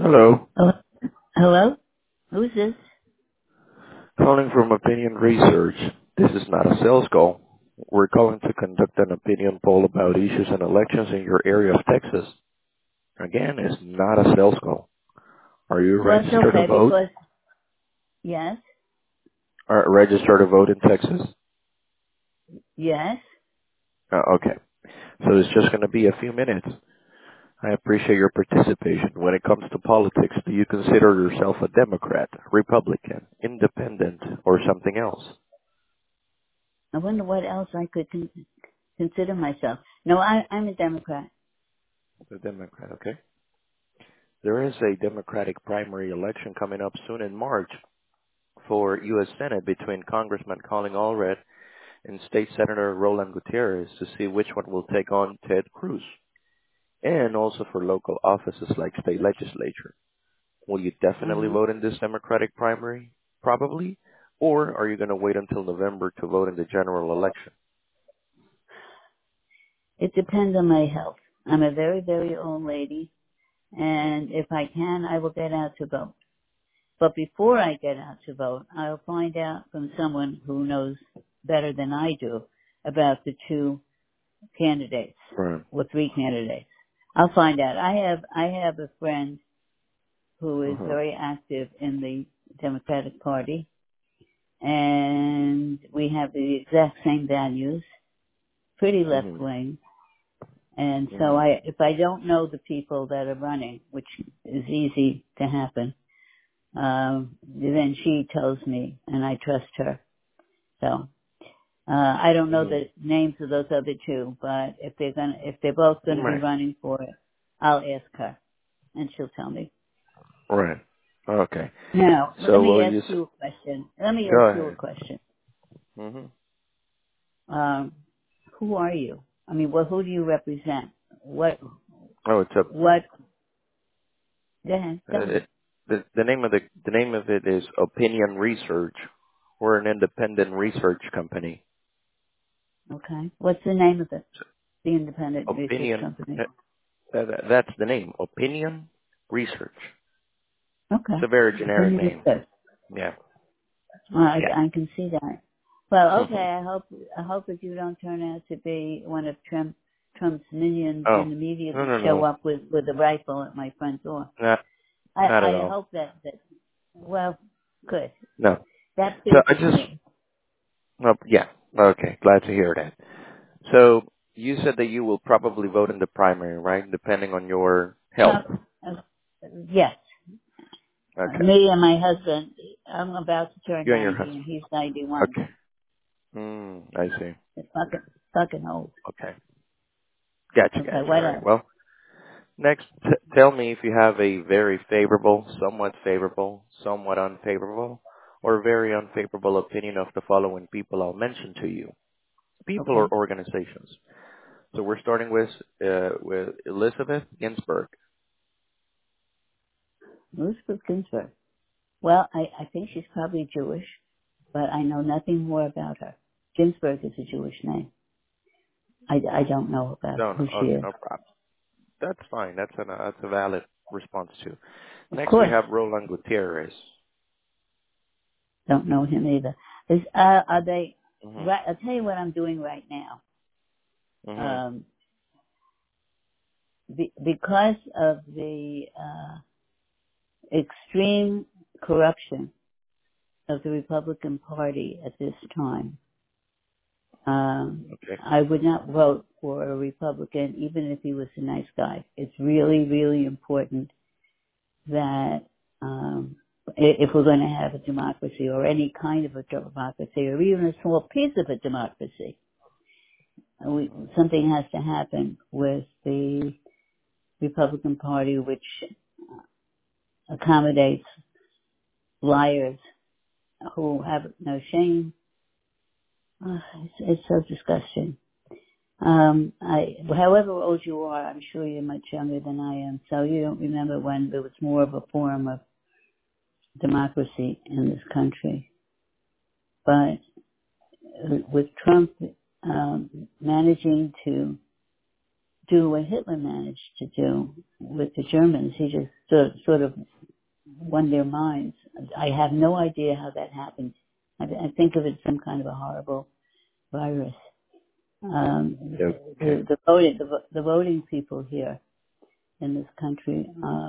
Hello. Oh, hello? Who's this? Calling from Opinion Research. This is not a sales call. We're calling to conduct an opinion poll about issues and elections in your area of Texas. Again, it's not a sales call. Are you Well, it's registered to okay vote? because, yes, Are registered to vote in Texas? yes. Okay. So it's just going to be a few minutes. I appreciate your participation. When it comes to politics, do you consider yourself a Democrat, Republican, Independent, or something else? I wonder what else I could consider myself. No, I'm a Democrat. A Democrat, okay. There is a Democratic primary election coming up soon in March for U.S. Senate between Congressman Colin Allred and State Senator Roland Gutierrez to see which one will take on Ted Cruz, and also for local offices like state legislature. Will you definitely Uh-huh. vote in this Democratic primary? Probably. Or are you going to wait until November to vote in the general election? It depends on my health. I'm a very, very old lady, and if I can, I will get out to vote. But before I get out to vote, I'll find out from someone who knows better than I do about the two candidates, Right. or three candidates. I'll find out. I have a friend who is Uh-huh. very active in the Democratic Party, and we have the exact same values, pretty left Mhm. wing. And so Mhm. if I don't know the people that are running, which is easy to happen, then she tells me, and I trust her. So I don't know Mhm. the names of those other two, but if they're both gonna be Right. running for it, I'll ask her, and she'll tell me. Right. Okay. Now, let So me will ask you? you a question. Let me ask Go you a ahead. question. Mhm. Um, who are you? I mean, well, who do you represent? What, Oh, it's a what, go ahead, tell me. it, the name of it is Opinion Research. We're an independent research company. Okay. What's the name of it? The independent research Opinion. company. That's the name. Opinion Research. It's Okay. a very generic Opinion name. research. Yeah. Well, Yeah. I can see that. Well, okay, I hope that you don't turn out to be one of Trump's minions Oh. in the media No, that no, show no. up with a rifle at my front door. Not at I all. hope that, well, good. No. That So I pleases just. me. Oh, yeah. Okay. Glad to hear that. So you said that you will probably vote in the primary, right? Depending on your health. Well, uh, yes. Okay. Me and my husband, I'm about to turn You and your 90 husband. and he's 91. Okay. I see. It's fucking old. Okay. Gotcha, Okay, gotcha. All what right. else? Well, next, tell me if you have a very favorable, somewhat unfavorable, or very unfavorable opinion of the following people I'll mention to you. People or Okay. organizations. So we're starting with Elizabeth Ginsburg. Elizabeth Ginsburg. Well, I think she's probably Jewish, but I know nothing more about her. Ginsburg is a Jewish name. I don't know about No, no, who she okay, is. no problem. That's fine. That's a valid response too. Of Next, we course, have Roland Gutierrez. don't know him either. Are they, Mhm. right, I'll tell you what I'm doing right now. Mhm. Um, because of the, extreme corruption of the Republican Party at this time, Okay. I would not vote for a Republican, even if he was a nice guy. It's really, really important that if we're going to have a democracy or any kind of a democracy or even a small piece of a democracy, something has to happen with the Republican Party, which accommodates liars who have no shame. It's so disgusting. However old you are, I'm sure you're much younger than I am, so you don't remember when there was more of a form of democracy in this country. But with Trump managing to do what Hitler managed to do with the Germans. He just sort of won their minds. I have no idea how that happened. I think of it as some kind of a horrible virus. Okay. The voting people here in this country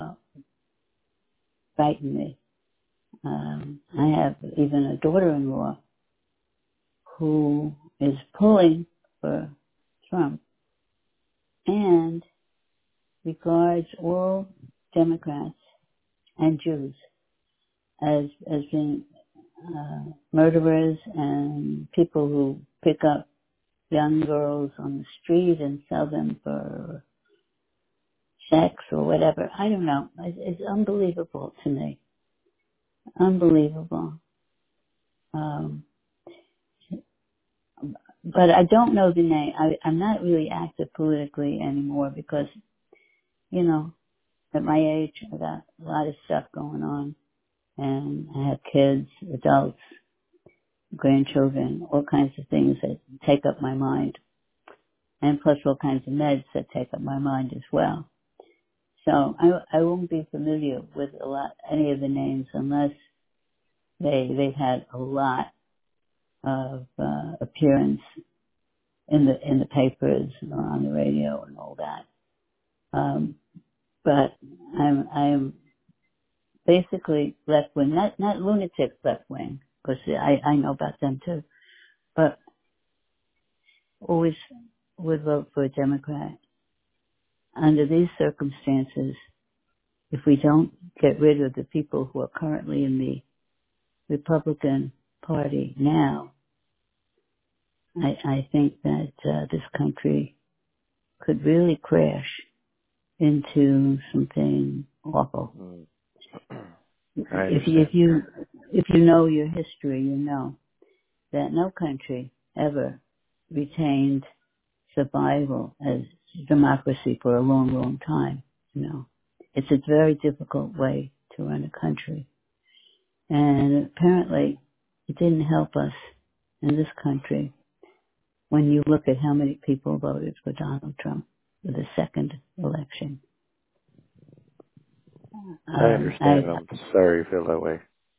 frighten me. I have even a daughter-in-law who is pulling for Trump and regards all Democrats and Jews as being murderers and people who pick up young girls on the street and sell them for sex or whatever. I don't know. It's unbelievable to me. Unbelievable. But I don't know the name. I'm not really active politically anymore because, you know, at my age, I got a lot of stuff going on. And I have kids, adults, grandchildren, all kinds of things that take up my mind. And plus all kinds of meds that take up my mind as well. So I won't be familiar with any of the names unless they've had a lot of appearance in the papers or on the radio and all that. But I'm basically left wing, not lunatic left wing, because I know about them too. But always would vote for a Democrat. Under these circumstances, if we don't get rid of the people who are currently in the Republican Party now, I think that this country could really crash into something awful. I understand. If you know your history, you know that no country ever retained survival as democracy for a long, long time. You know, it's a very difficult way to run a country, and apparently, it didn't help us in this country when you look at how many people voted for Donald Trump for the second election. I understand. I'm sorry you feel that way.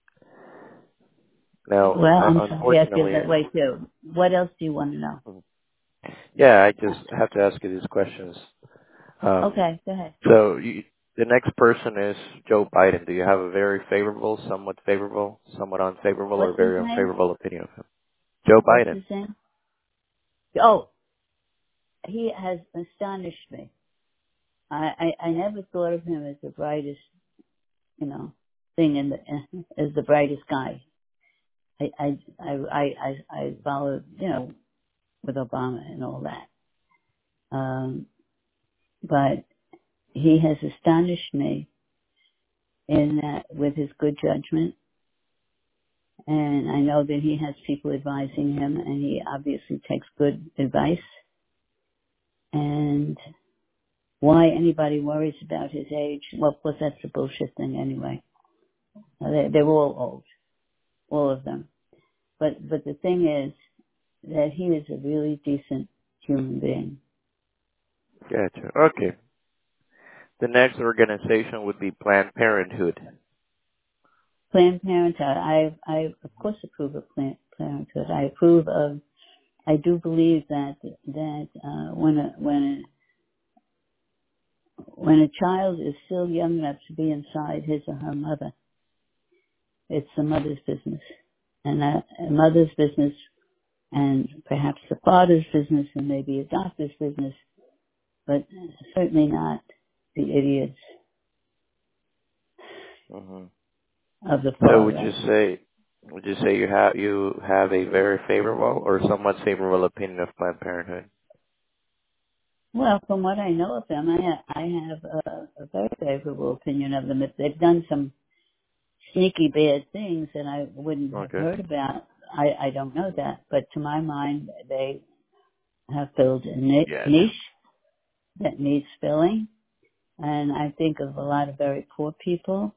Now, Well, I'm sorry I feel unfortunately, that way too. What else do you want to know? yeah, I just have to ask you these questions. Okay, go ahead. So the next person is Joe Biden. Do you have a very favorable, somewhat unfavorable, or What's his very name? unfavorable opinion of him? Joe What's Biden. his name? Oh, he has astonished me. I never thought of him as the brightest, you know, thing as the brightest guy. I followed, you know, with Obama and all that. But he has astonished me in that with his good judgment. And I know that he has people advising him and he obviously takes good advice. And why anybody worries about his age, well, of course that's a bullshit thing anyway. They're all old, all of them. But the thing is that he is a really decent human being. Gotcha. Okay. The next organization would be Planned Parenthood. Planned Parenthood, I of course approve of Planned Parenthood. I do believe that when a child is still young enough to be inside his or her mother, it's the mother's business. And a mother's business and perhaps the father's business and maybe a doctor's business, but certainly not the idiots Hmm. of the So far would you right. say you have a very favorable or somewhat favorable opinion of Planned Parenthood? Well, from what I know of them, I have a very favorable opinion of them. If they've done some sneaky bad things that I wouldn't have Okay. heard about, I don't know that. But to my mind, they have filled a Yes. niche that needs filling. And I think of a lot of very poor people.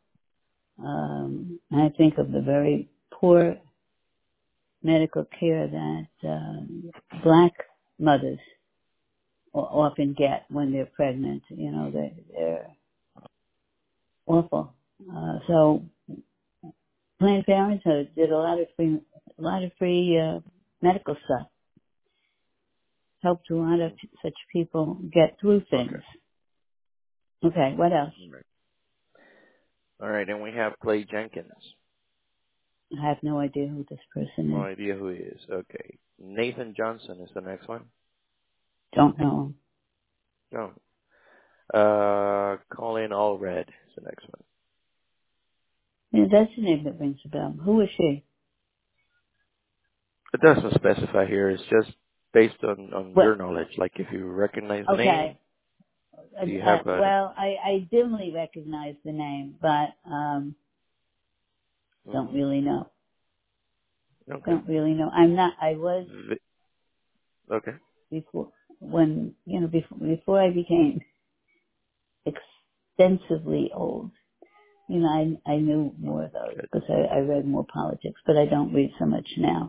I think of the very poor medical care that black mothers often get when they're pregnant. You know, they're awful. So Planned Parenthood did a lot of free medical stuff. Helped a lot of such people get through Okay. things. Okay, what else? Right. All right, and we have Clay Jenkins. I have no idea who this person No is. idea who he is. Okay. Nathan Johnson is the next one. Don't know No. Colin Allred is the next one. him. Yeah, that's the name that rings a bell. Who is she? It doesn't specify here. It's just based on Well, your knowledge. Like if you recognize the name, okay. do you have a? Well, I dimly recognize the name, but don't Hmm. really know. Okay. Don't really know. I'm not. I was Vi- okay. before when before I became extensively old. You know, I knew more of those Good. because I read more politics, but I don't read so much now.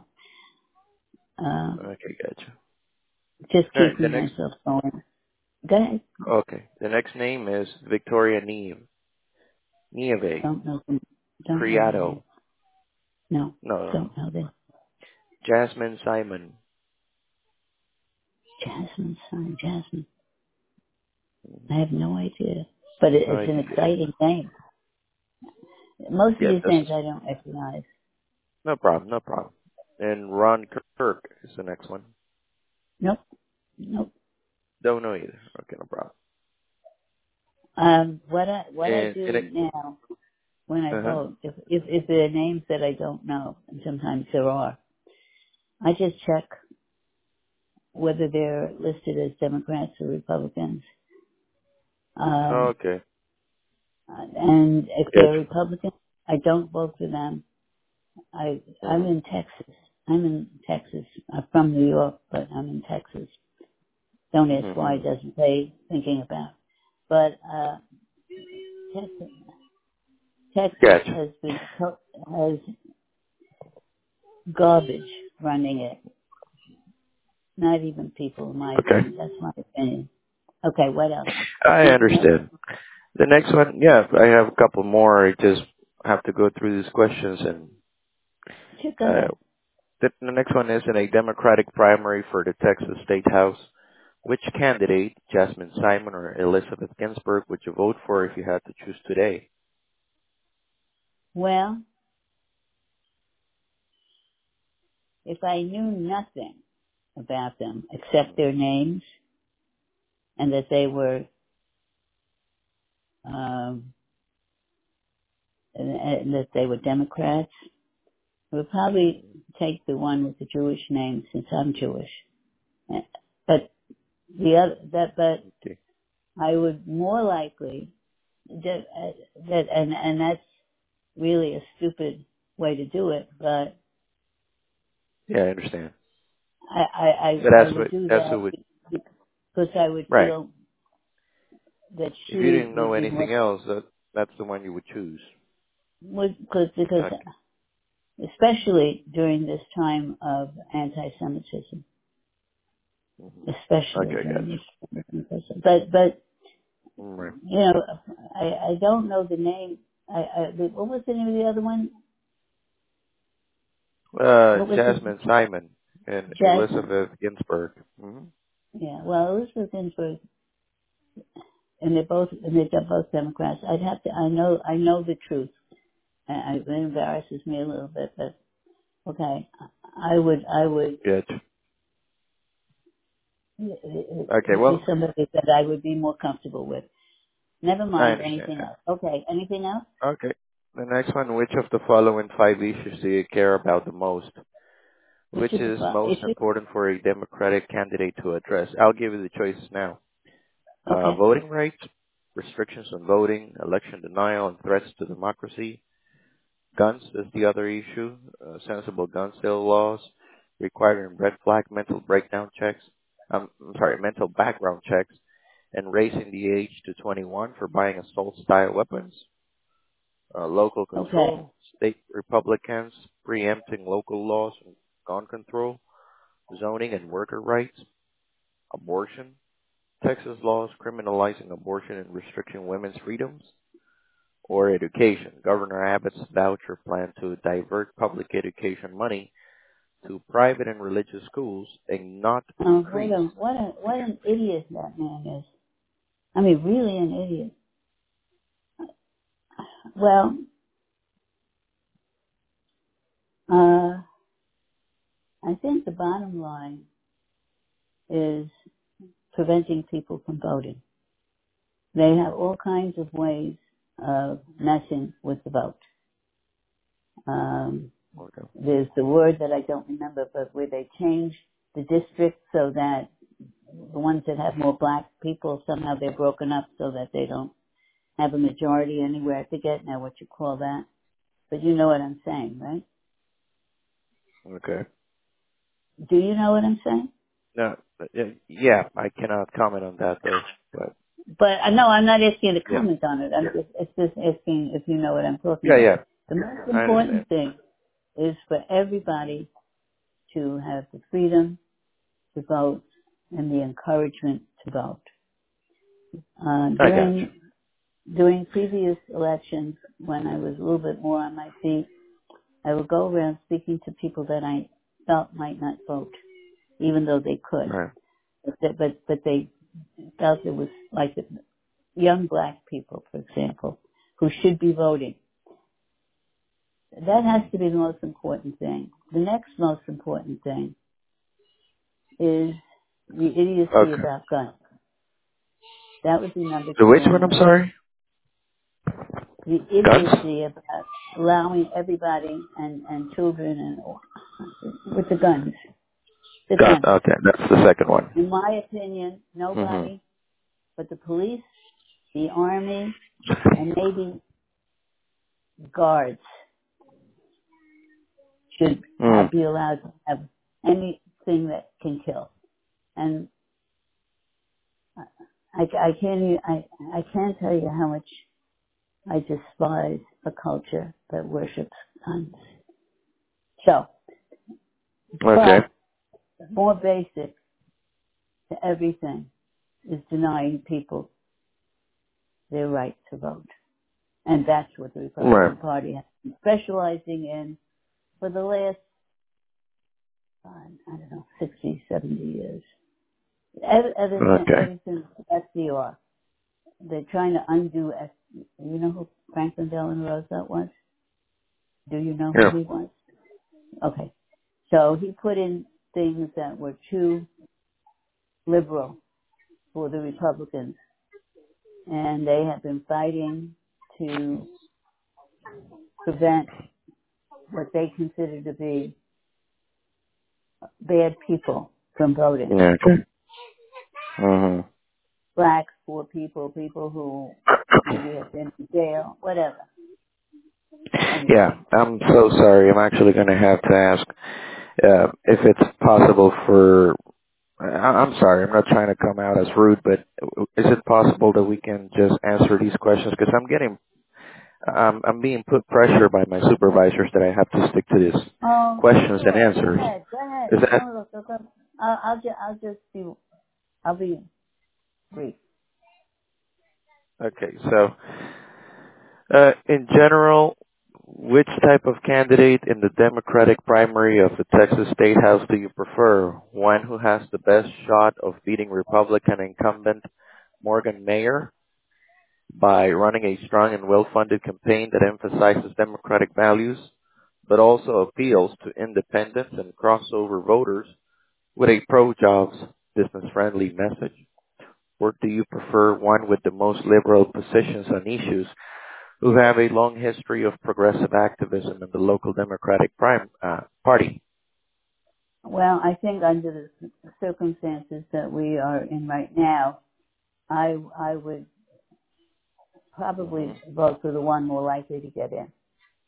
Okay, gotcha. Just All right. The keeping next. myself going. Go ahead. Okay. The next name is Victoria Nieve. Don't know the name. Criado. No, No, no, no. don't know the Jasmine Simon. Jasmine sign. Jasmine. I have no idea, but No it's an idea. exciting name. Most of Yeah, these this names is I don't recognize. no problem. No problem. And Ron Kirk is the next one. Nope, nope. Don't know either. Okay, no problem. What I And do it. now when I Uh huh. vote, if there are names that I don't know, and sometimes there are, I just check whether they're listed as Democrats or Republicans. Um, Okay. and if they're Gotcha. Republicans, I don't vote for them. I'm Uh-huh. in Texas. I'm in Texas. I'm from New York, but I'm in Texas. Don't ask why. Mm-hmm. It doesn't pay thinking about. But Texas, Texas Gotcha. has garbage running it. Not even people, in my Okay. opinion. That's my opinion. Okay, what else? I Anything else? understand. The next one, yeah, I have a couple more. I just have to go through these questions. And Sure, go uh, ahead. the next one is in a Democratic primary for the Texas State House. Which candidate, Jasmine Simon or Elizabeth Ginsburg, would you vote for if you had to choose today? Well, if I knew nothing about them except their names and that they were um, and that they were Democrats, I would probably take the one with the Jewish name since I'm Jewish. But but Okay. I would more likely and that's really a stupid way to do it, but Yeah, I understand. So I would do that's who that would, because I would right. feel that If you she didn't know would be more, anything else, that's the one you would choose. because Okay. especially during this time of anti-Semitism, Mm-hmm. especially Okay, during gotcha. this time. But Right. you know, I don't know the name. What was the name of the other one? What was the Jasmine Simon and Jasmine? Elizabeth Ginsburg. Hmm. Yeah, well, Elizabeth Ginsburg, and they're both Democrats. I know the truth. It embarrasses me a little bit, but okay, I would Good. Okay, be well, somebody that I would be more comfortable with. Never I mind understand anything that. else. Okay, anything else? Okay. The next one, which of the following five issues do you care about the most? Which Which is the is most issue? important for a Democratic candidate to address? I'll give you the choices now. Okay, Voting rights, restrictions on voting, election denial and threats to democracy. Guns is the other issue. Sensible gun sale laws, requiring red flag mental breakdown checks. I'm sorry, mental background checks, and raising the age to 21 for buying assault-style weapons. Local okay, control, state Republicans preempting local laws on gun control, zoning and worker rights, abortion, Texas laws criminalizing abortion and restricting women's freedoms, or education. Governor Abbott's voucher plan to divert public education money to private and religious schools and not Oh, increase. what an idiot that man is. I mean, really an idiot. Well, I think the bottom line is preventing people from voting. They have all kinds of ways of messing with the vote. Okay. There's the word that I don't remember, but where they change the district so that the ones that have more black people, somehow they're broken up so that they don't have a majority anywhere. I forget now what you call that. But you know what I'm saying, right? Okay. Do you know what I'm saying? No, yeah, I cannot comment on that though. But But no, I'm not asking you to yeah, comment on it. It's just asking if you know what I'm talking yeah, about. yeah, The most I understand. important thing is for everybody to have the freedom to vote and the encouragement to vote. I got you. During previous elections, when I was a little bit more on my feet, I would go around speaking to people that I felt might not vote, even though they could. Right. But they felt it was like the young black people, for example, who should be voting. That has to be the most important thing. The next most important thing is the idiocy Okay. about guns. That would be number The two which on one? the I'm list. sorry. The Guns. idiocy about allowing everybody and children and with the guns. The Gun. guns. Okay, that's the second one. In my opinion, Mhm. nobody but the police, the army, and maybe guards should Mm. be allowed to have anything that can kill. And I can't tell you how much I despise a culture that worships guns. So, Okay. but more basic to everything is denying people their right to vote. And that's what the Right. Republican Party has been specializing in for the last, I don't know, 60, 70 years. Okay. Ever since FDR. They're trying to undo, you know who Franklin Delano Roosevelt was? Do you know who Yeah. he was? Okay. So he put in things that were too liberal for the Republicans, and they have been fighting to prevent what they consider to be bad people from voting. Yeah. Okay. Mhm. Blacks, poor people, people who maybe have been in jail, whatever. Yeah, Anyway. I'm so sorry. I'm actually going to have to ask if it's possible for. I'm sorry. I'm not trying to come out as rude, but is it possible that we can just answer these questions? Because I'm being put pressure by my supervisors that I have to stick to these Oh, questions and sure. answers. Go ahead. Is that No, look. I'll be brief. okay? So, in general, which type of candidate in the Democratic primary of the Texas State House do you prefer? One who has the best shot of beating Republican incumbent Morgan Mayer by running a strong and well-funded campaign that emphasizes democratic values, but also appeals to independents and crossover voters with a pro-jobs, business-friendly message? Or do you prefer one with the most liberal positions on issues who have a long history of progressive activism in the local Democratic Party? Well, I think under the circumstances that we are in right now, I would Hmm. probably vote for the one more likely to get in.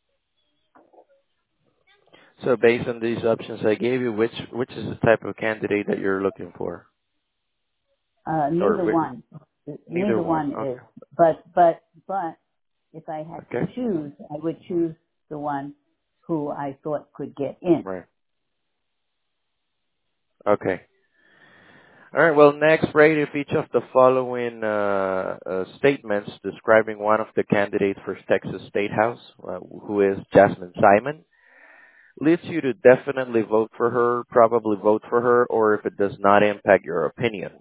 So based on these options I gave you, which is the type of candidate that you're looking for? Or Neither one. neither Neither one? one is. Okay. But if I had to Okay. choose, I would choose the one who I thought could get in. Right. Okay. All right. Well, next, rate if each of the following statements describing one of the candidates for Texas State House, who is Jasmine Simon, leads you to definitely vote for her, probably vote for her, or if it does not impact your opinion.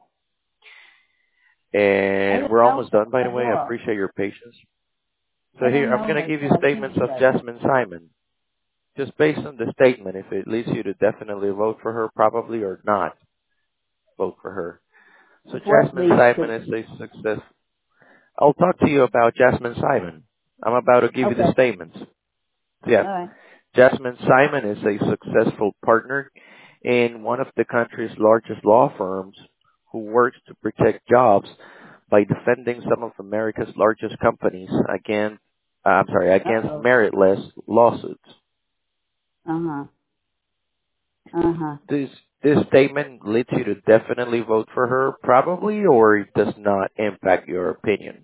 I And don't we're know almost done, by the at way. I all. appreciate your patience. So I don't here, I'm know going to her, give so you I can't statements of judge. Jasmine Simon. Just based on the statement, if it leads you to definitely vote for her, probably, or not vote for her. So What Jasmine leads Simon to? is a success. I'll talk to you about Jasmine Simon. I'm about to give you the Okay, statements. Yeah. all right. Jasmine Simon is a successful partner in one of the country's largest law firms who works to protect jobs by defending some of America's largest companies Uh against oh. meritless lawsuits. Uh huh. Uh huh. This this statement leads you to definitely vote for her, probably, or it does not impact your opinion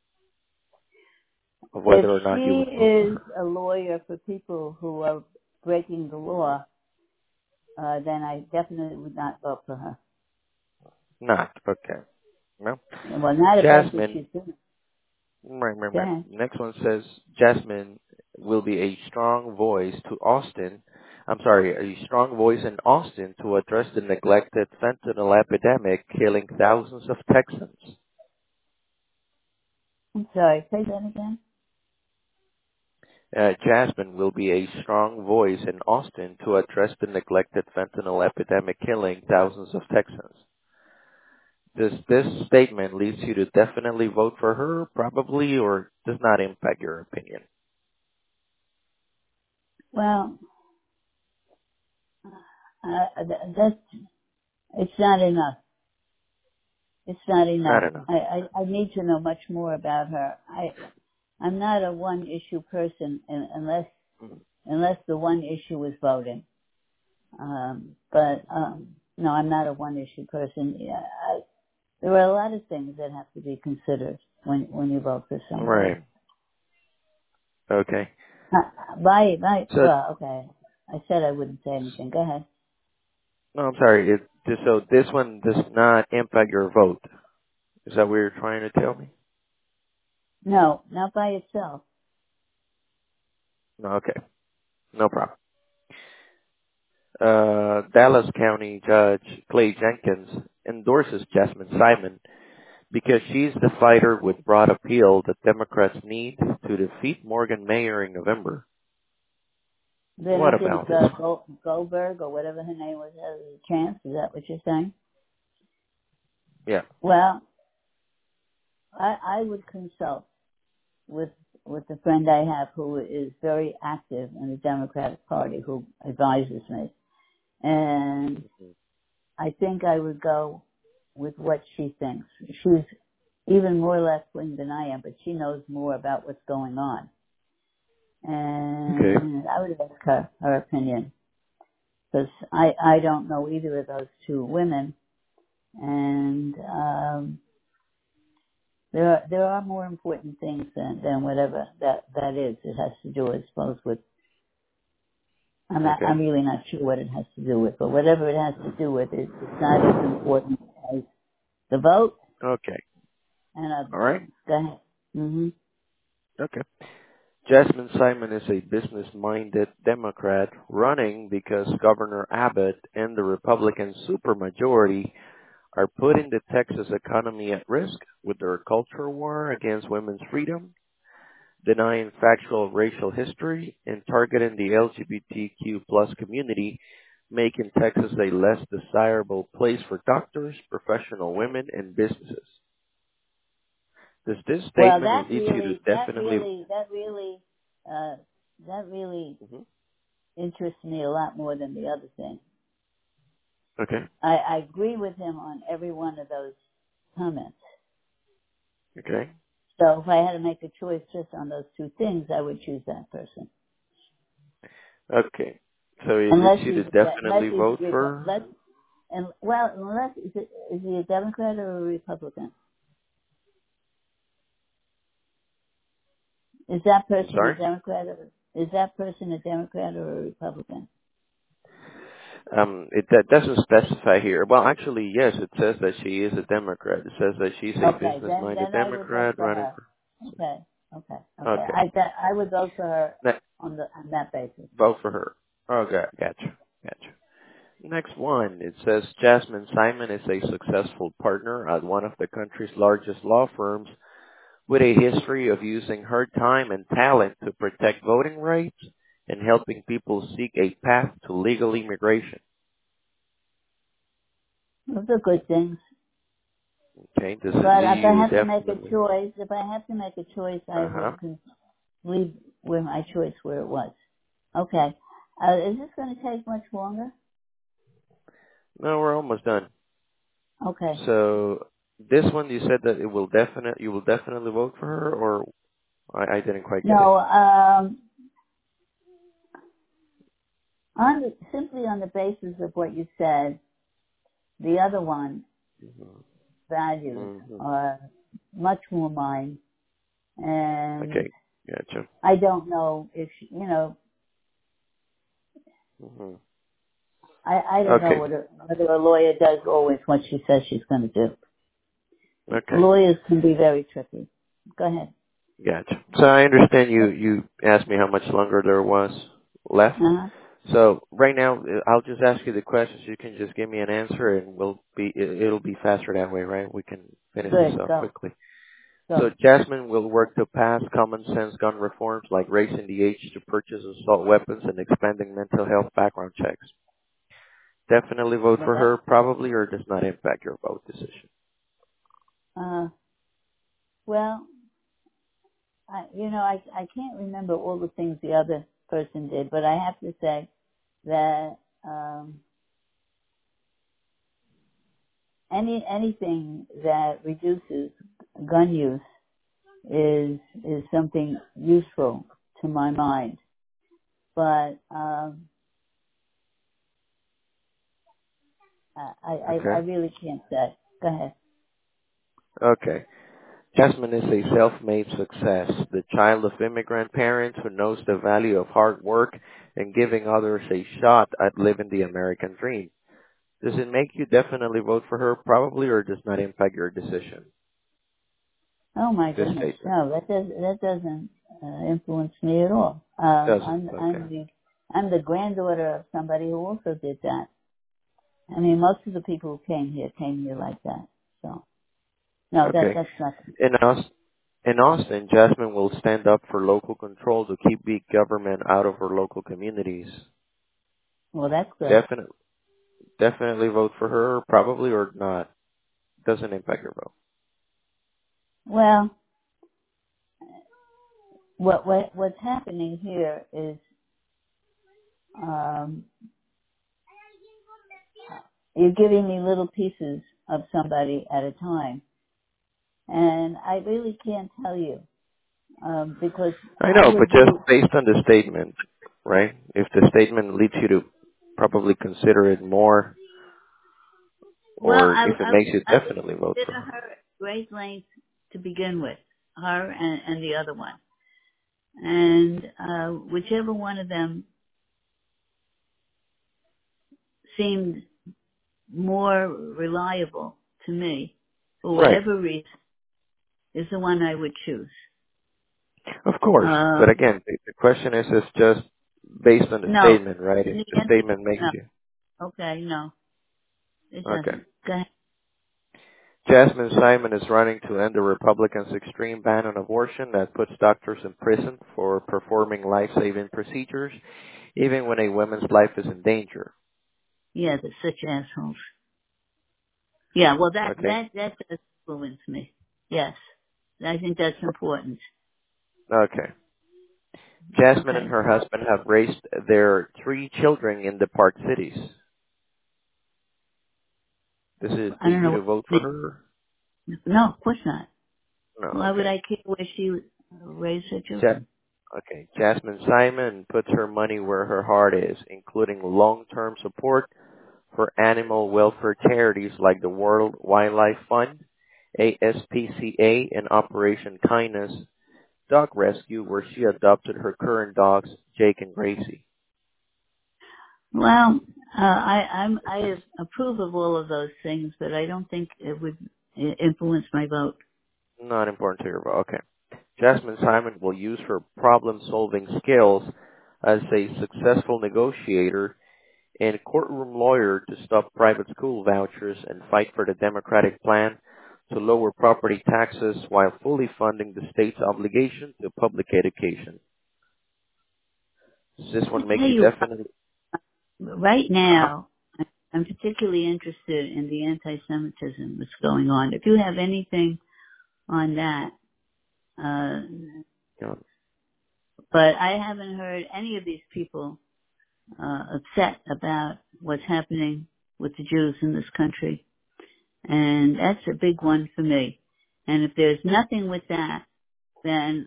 of If whether or she not you would vote for is her. a lawyer for people who are breaking the law, then I definitely would not vote for her. Not okay. Well, Well, not if that's what Jasmine. she's doing. Go Right. ahead. Next one says Jasmine will be a strong voice to Austin. I'm sorry, a strong voice in Austin to address the neglected fentanyl epidemic killing thousands of Texans. I'm sorry. Say that again. Jasmine will be a strong voice in Austin to address the neglected fentanyl epidemic killing thousands of Texans. This statement leads you to definitely vote for her, probably, or does not impact your opinion. Well, that's it's not enough. It's not enough. Not enough. I need to know much more about her. I'm not a one issue person Mhm. unless the one issue is voting. But no, I'm not a one issue person. Yeah, there are a lot of things that have to be considered when you vote for somebody. Right. Okay. So Well, okay. I said I wouldn't say anything. Go ahead. no, I'm sorry. So this one does not impact your vote. Is that what you're trying to tell me? No, not by itself. No. Okay. No problem. Dallas County Judge Clay Jenkins endorses Jasmine Simon because she's the fighter with broad appeal that Democrats need to defeat Morgan Mayer in November. They What don't think about this? Goldberg or whatever her name was has a chance. Is that what you're saying? Yeah. Well, I would consult with the friend I have who is very active in the Democratic Party who advises me. And I think I would go with what she thinks. She's even more left wing than I am, but she knows more about what's going on. Okay. And I would ask her opinion because I don't know either of those two women. And there are more important things than whatever that is. It has to do, I suppose, with Okay. I'm really not sure what it has to do with, but whatever it has to do with, it's not as important as the vote Okay. and All other right. things. Go ahead. Hmm. Okay. Jasmine Simon is a business-minded Democrat running because Governor Abbott and the Republican supermajority are putting the Texas economy at risk with their culture war against women's freedom, denying factual racial history, and targeting the LGBTQ plus community, making Texas a less desirable place for doctors, professional women, and businesses. Does this Well, statement lead you to definitely... uh, that really Mhm. interests me a lot more than the other thing. Okay, I agree with him on every one of those comments. okay, So if I had to make a choice just on those two things, I would choose that person. okay. So it leads Unless you to he's unless definitely he's vote for... unless and well unless is he a Democrat or a Republican? Is that I'm person a sorry? Democrat or is that person a Democrat or a Republican? That doesn't specify here. Well, actually, yes, it says that she is a Democrat. It says that she's a Okay, business-minded then I would vote Democrat for running her. for. Okay, okay, okay. Okay, I would vote for her ne- on that basis. vote for her. Okay, gotcha. Next one, it says Jasmine Simon is a successful partner at one of the country's largest law firms with a history of using her time and talent to protect voting rights and helping people seek a path to legal immigration. Those are good things. Okay, this is But if I you have to make a definitely. choice, I Uh huh. will leave where my choice where it was. Okay. Is this going to take much longer? No, we're almost done. Okay. So this one, you said that you will definitely vote for her, or I didn't quite get it. No, simply on the basis of what you said, the other one Hmm. values Hmm. are much more mine, and Okay, gotcha. I don't know if Hmm. I don't know Okay, whether a lawyer does always what she says she's going to do. okay, Lawyers can be very tricky. Go ahead. gotcha. So I understand you asked me how much longer there was left. Uh-huh. So right now, I'll just ask you the questions. You can just give me an answer, and it'll be faster that way, right? We can finish this Good. up Go. quickly. So Go. Jasmine will work to pass common sense gun reforms like raising the age to purchase assault weapons and expanding mental health background checks. Definitely vote Well, for her, probably, or does not impact your vote decision. uh, well, I can't remember all the things the other person did, but I have to say that anything that reduces gun use is something useful to my mind. But I Okay? really can't say. Go ahead. Okay. Jasmine is a self-made success, the child of immigrant parents who knows the value of hard work and giving others a shot at living the American dream. Does it make you definitely vote for her, probably, or does not impact your decision? Oh my This goodness, statement no, that doesn't influence me at all. doesn't. Okay. I'm the granddaughter of somebody who also did that. I mean, most of the people who came here like that. So no, Okay. that's nothing. In Austin, Jasmine will stand up for local control to keep big government out of her local communities. Well, that's good. Definitely, definitely vote for her, probably, or not. Doesn't impact your vote. Well, what's happening here is um, you're giving me little pieces of somebody at a time, and I really can't tell you because I I know, would but just vote. based on the statement, right? If the statement leads you to probably consider it more, Well, or if it makes you I would definitely vote for consider her. her at great length to begin with, her and the other one, and whichever one of them seemed more reliable to me, for Right. whatever reason, is the one I would choose. Of course. Uh, But again, the question is just based on the no, statement, right? If the the answer is statement makes no. you. Okay, no, it Okay. doesn't. Go ahead. Jasmine Simon is running to end the Republicans' extreme ban on abortion that puts doctors in prison for performing life-saving procedures, even when a woman's life is in danger. Yeah, they're such assholes. Yeah, well, Okay? that does influence me. Yes, I think that's important. Okay. Jasmine and Okay, her husband have raised their 3 children in the Park cities. This is, I do don't you know. to vote for her? No, of course not. No, Why would okay. I care where she raised her Ja- children? okay. Jasmine Simon puts her money where her heart is, including long-term support for animal welfare charities like the World Wildlife Fund, ASPCA, and Operation Kindness Dog Rescue, where she adopted her current dogs, Jake and Gracie. Well, I approve of all of those things, but I don't think it would influence my vote. Not important to your vote. Okay. Jasmine Simon will use her problem-solving skills as a successful negotiator and courtroom lawyer to stop private school vouchers and fight for the Democratic plan to lower property taxes while fully funding the state's obligation to public education. Does this I one make tell you you, definitely? right Uh-huh. now, I'm particularly interested in the anti-Semitism that's going on. If you have anything on that, uh, You know, but I haven't heard any of these people upset about what's happening with the Jews in this country, and that's a big one for me. And if there's nothing with that, then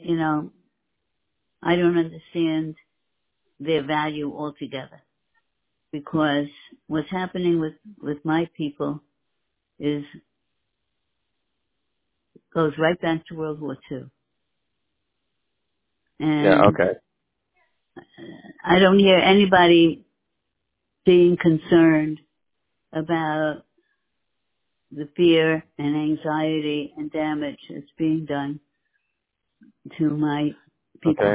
I don't understand their value altogether. Because what's happening with my people is goes right back to World War II. yeah, And okay. I don't hear anybody being concerned about the fear and anxiety and damage that's being done to my Okay. people.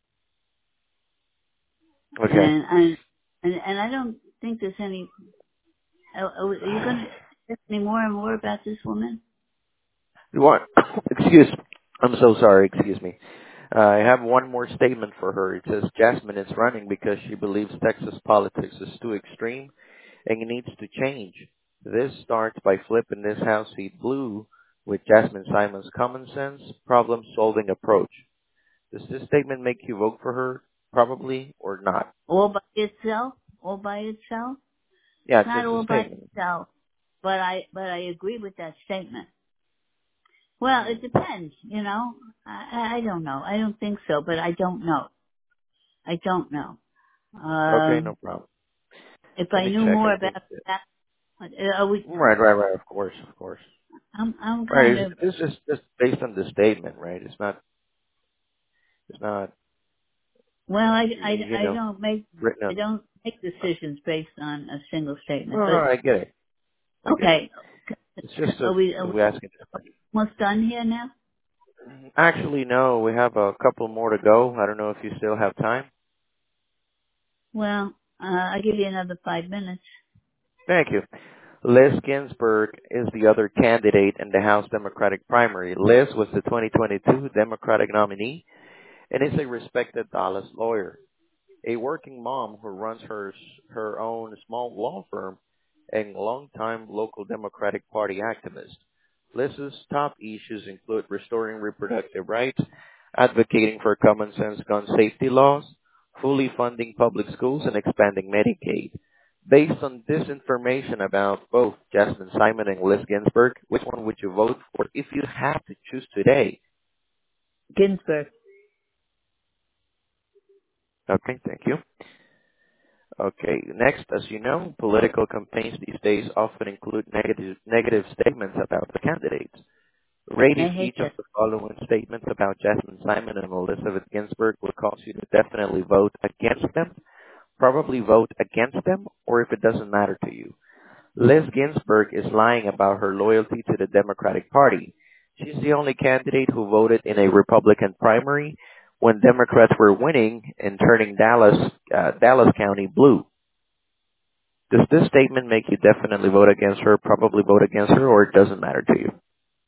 Okay. And I don't think there's any. Are you going to ask me more and more about this woman? You want, excuse, I'm so sorry, excuse me. I have one more statement for her. It says Jasmine is running because she believes Texas politics is too extreme and it needs to change. This starts by flipping this House seat blue with Jasmine Simon's common sense, problem-solving approach. Does this statement make you vote for her? Probably or not? All by itself? All by itself? Yeah, It's not just a all by statement. itself. But I agree with that statement. Well, Hmm. it depends, I don't know. I don't think so, but I don't know. I don't know. Okay, no problem. If Let I me knew check. more I about think. that, are we, Right. Of course, of course. I'm Right. kind of, This is just based on the statement, right? It's not. It's not. well, You know, written I on. don't make decisions based on a single statement, No, but I get it. I get it. okay. It's just Are we we asking this question. almost done here now? Actually, no. We have a couple more to go. I don't know if you still have time. Well, I'll give you another 5 minutes. Thank you. Liz Ginsburg is the other candidate in the House Democratic primary. Liz was the 2022 Democratic nominee and is a respected Dallas lawyer. A working mom who runs her own small law firm and longtime local Democratic Party activist. Liz's top issues include restoring reproductive rights, advocating for common sense gun safety laws, fully funding public schools, and expanding Medicaid. Based on this information about both Jasmine Simon and Liz Ginsburg, which one would you vote for if you had to choose today? Ginsburg. Okay, thank you. Okay. Next, as you know, political campaigns these days often include negative statements about the candidates. I Rating hate each of that. the following statements about Jasmine Simon and Elizabeth Ginsburg will cause you to definitely vote against them, probably vote against them, or if it doesn't matter to you. Liz Ginsburg is lying about her loyalty to the Democratic Party. She's the only candidate who voted in a Republican primary when Democrats were winning and turning Dallas County blue. Does this statement make you definitely vote against her, probably vote against her, or it doesn't matter to you?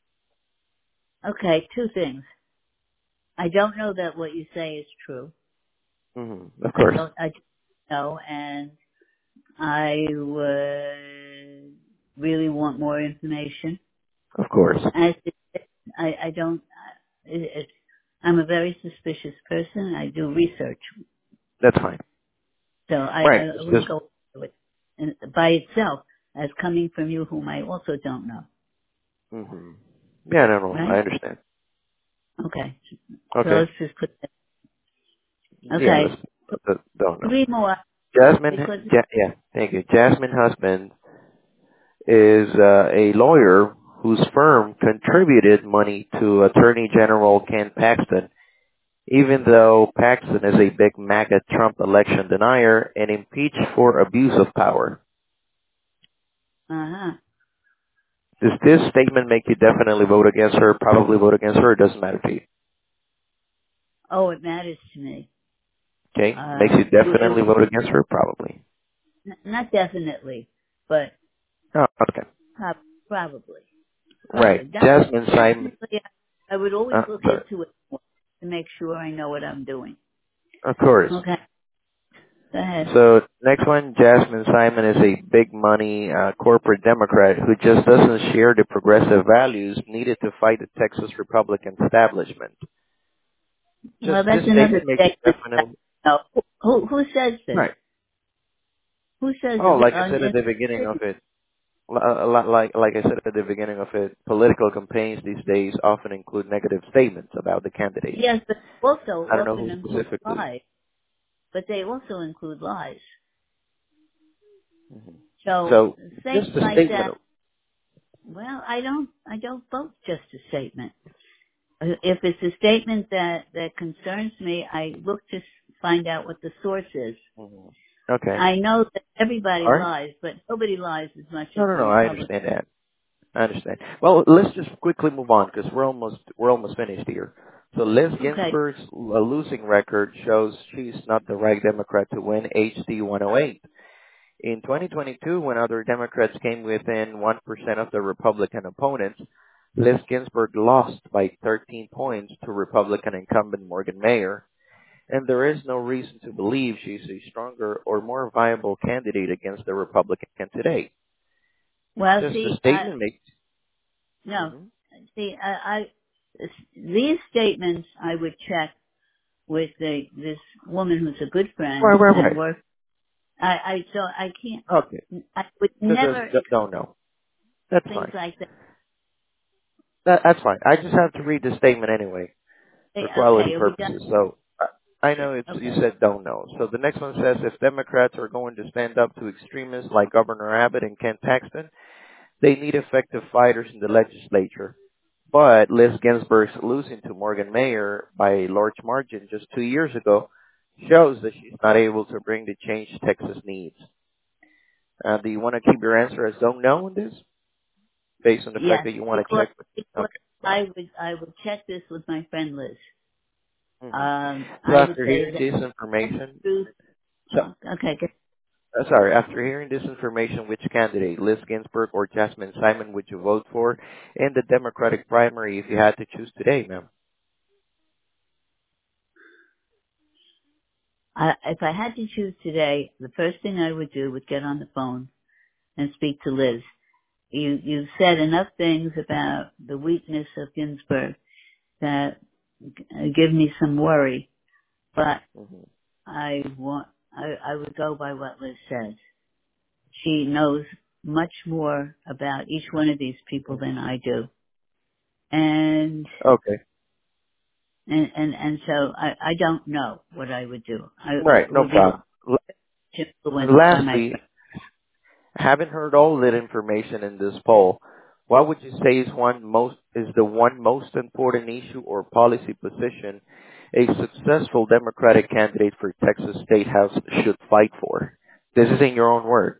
Okay, two things. I don't know that what you say is true. Of course. I don't know, and I would really want more information. Of course. As it, I don't, it, I'm a very suspicious person. I do research. That's fine. So Right. I It's wouldn't just, go with it by itself as coming from you whom I also don't know. hmm Yeah, no, I Right? understand. Okay. So Okay. let's just put that. Yeah, Okay. don't know. Three more Jasmine, because yeah, thank you. Jasmine husband is a lawyer whose firm contributed money to Attorney General Ken Paxton even though Paxton is a big MAGA Trump election denier and impeached for abuse of power. Uh-huh. Does this statement make you definitely vote against her, probably vote against her, or it doesn't matter to you? Oh, it matters to me. Okay? Makes you It definitely vote against her, probably. not definitely, but Oh, okay. probably. Right. Probably. Jasmine Simon. Definitely, I would always look Sorry. into it more to make sure I know what I'm doing. Of course. Okay, go ahead. So next one, Jasmine Simon is a big money corporate Democrat who just doesn't share the progressive values needed to fight the Texas Republican establishment. Just Well, that's this another statement makes it statement. definitely No, who says this? right. Who says Oh, like I on said at the beginning of it, a lot like I said at the beginning of it, political campaigns these days often include negative statements about the candidate. yes, but also I don't know often who include specifically. lies. But they also include lies. Hmm. So So things just a like statement. that. Well, I don't vote just a statement. If it's a statement that concerns me, I look to find out what the source is. Mhm. Okay. I know that everybody All right. lies, but nobody lies as much as the No. I Republicans. understand that. I understand. Well, let's just quickly move on because we're almost finished here. So Liz Okay. Ginsburg's losing record shows she's not the right Democrat to win HD 108. In 2022, when other Democrats came within 1% of the Republican opponents, Liz Ginsburg lost by 13 points to Republican incumbent Morgan Mayer, and there is no reason to believe she's a stronger or more viable candidate against the Republican today. Well, Just a see, statement makes. no, Mhm. see, these statements I would check with this woman who's a good friend and Right. work. So I can't. Okay. I would So never just don't know. That's things fine. like that. That's fine. I just have to read the statement anyway Say, for quality okay, are we done? purposes. So I know you Okay. said don't know. So the next one says if Democrats are going to stand up to extremists like Governor Abbott and Ken Paxton, they need effective fighters in the legislature. But Liz Ginsburg's losing to Morgan Mayer by a large margin just 2 years ago shows that she's not able to bring the change Texas needs. Do you want to keep your answer as don't know on this, based on the fact Yes, that you want to because check? Okay, fine. I would check this with my friend Liz. Hmm. So I would after say hearing that this that's information, true. so Okay, good. after hearing this information, which candidate, Liz Ginsburg or Jasmine Simon, would you vote for in the Democratic primary if you had to choose today, ma'am? If I had to choose today, the first thing I would do would get on the phone and speak to Liz. You've said enough things about the weakness of Ginsburg that give me some worry, but Hmm. I would go by what Liz says. She knows much more about each one of these people than I do. And Okay, so I don't know what I would do. I right, no would be problem. influenced by my Lastly, friend. having heard all that information in this poll, what would you say is the one most important issue or policy position a successful Democratic candidate for Texas State House should fight for? This is in your own words.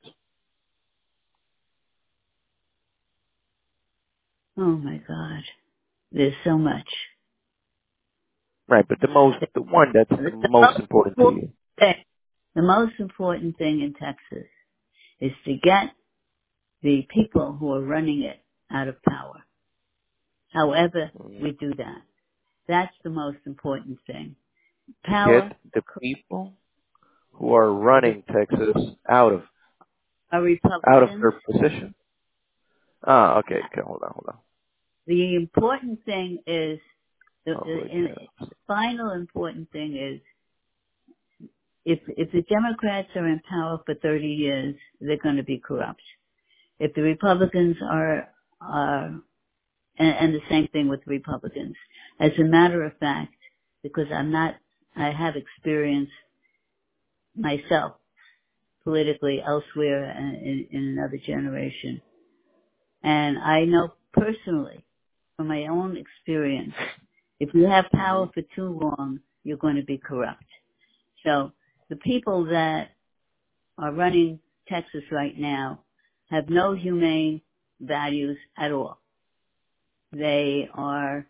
Oh my God. There's so much. Right, but the one that's the The most important to you. most important thing in Texas is to get the people who are running it out of power. However Mm. we do that. That's the most important thing. Get Power, the people who are the running Texas out of are their Republicans. position. Ah, okay, hold on. The important thing is, the Republicans. final important thing is, if the Democrats are in power for 30 years, they're going to be corrupt. If the Republicans are and the same thing with Republicans. As a matter of fact, because I have experience myself politically elsewhere in another generation. And I know personally from my own experience If you have Hmm. power for too long, you're going to be corrupt. So the people that are running Texas right now have no humane values at all. They are,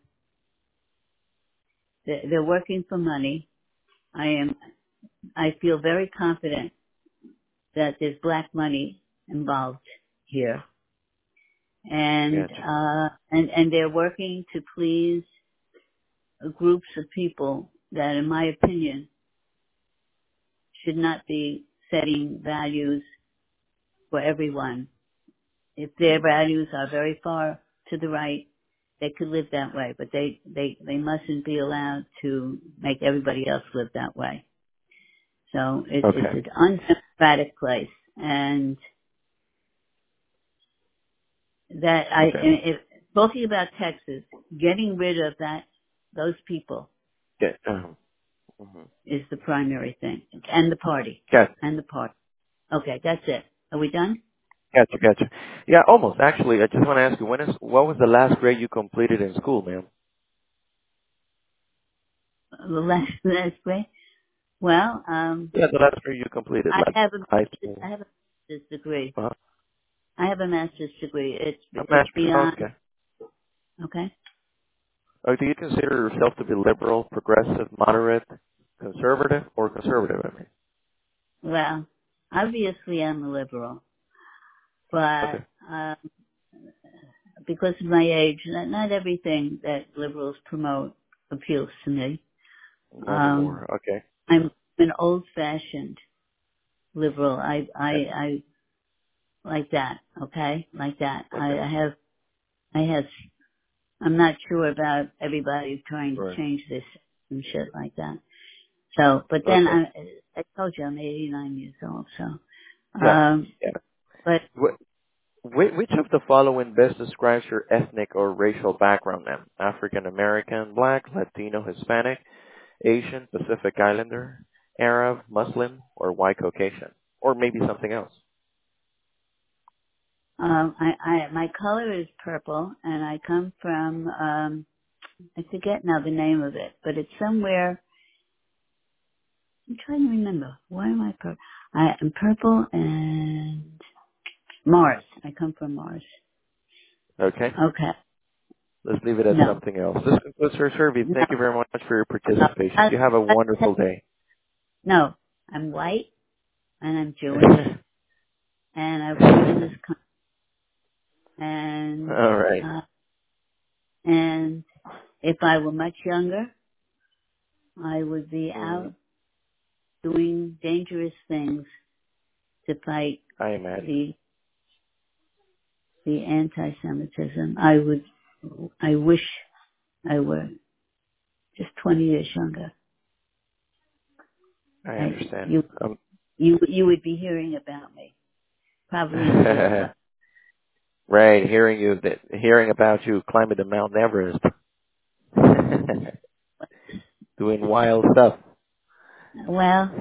they're working for money. I feel very confident that there's black money involved here. Gotcha. And they're working to please groups of people that, in my opinion, should not be setting values for everyone. If their values are very far to the right, they could live that way, but they mustn't be allowed to make everybody else live that way. So it's Okay. an undemocratic place, and that Okay. talking about Texas, getting rid of those people Yeah. Mhm. is the primary thing, and the party, Gotcha. and the party. Okay, that's it. Are we done? Gotcha. Gotcha. Yeah, almost. Actually, I just want to ask you, what was the last grade you completed in school, ma'am? The last way. Well, Yeah, the last grade you completed, I like have high school. I have a master's degree. Uh-huh. I have a master's degree. A It's master's. beyond. Okay. Okay. Do you consider yourself to be liberal, progressive, moderate, conservative, or conservative? I mean. Well, obviously I'm a liberal, but Okay. because of my age, not everything that liberals promote appeals to me. Not anymore. Okay. I'm an old-fashioned liberal. Yeah. I like that. Okay, like that. Okay. I have. I'm not sure about everybody trying to Right. change this and shit like that. So, but then Okay. I told you I'm 89 years old. So, Yeah. Yeah. but Which of the following best describes your ethnic or racial background, ma'am? African American, Black, Latino, Hispanic, Asian, Pacific Islander, Arab, Muslim, or white Caucasian? Or maybe something else. my color is purple, and I come from I forget now the name of it, but it's somewhere. I'm trying to remember. Why am I purple? I am purple and Mars. I come from Mars. Okay? Okay. Let's leave it at No. something else. This concludes our survey. No. Thank you very much for your No. participation. You have a wonderful day. No. I'm white and I'm Jewish and I was born in this country All right. and if I were much younger, I would be Mm, out doing dangerous things to fight I imagine. the anti-Semitism. I wish I were just 20 years younger. I understand. You Um, you would be hearing about me probably in the East. right, hearing about you climbing the Mount Everest, doing wild stuff. Well,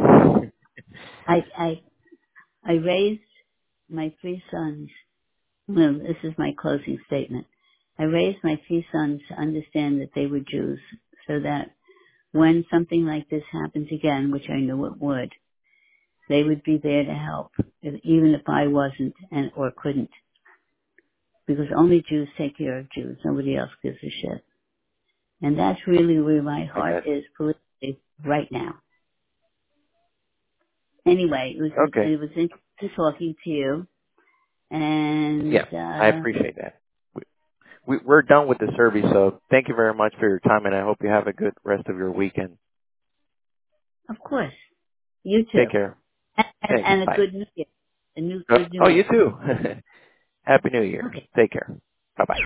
I I raised my three sons. Well, this is my closing statement. I raised my three sons to understand that they were Jews, so that when something like this happens again, which I knew it would, they would be there to help, even if I wasn't or couldn't, because only Jews take care of Jews. Nobody else gives a shit. And that's really where my I heart got is politically right now. Anyway, Okay. it was interesting talking to you, and Yeah, I appreciate that. We're done with the survey, so thank you very much for your time, and I hope you have a good rest of your weekend. of course, you too, Take care. Thanks. and a Bye. good New Year, good New Oh, you Year. too. Happy New Year. Okay. Take care. Bye-bye.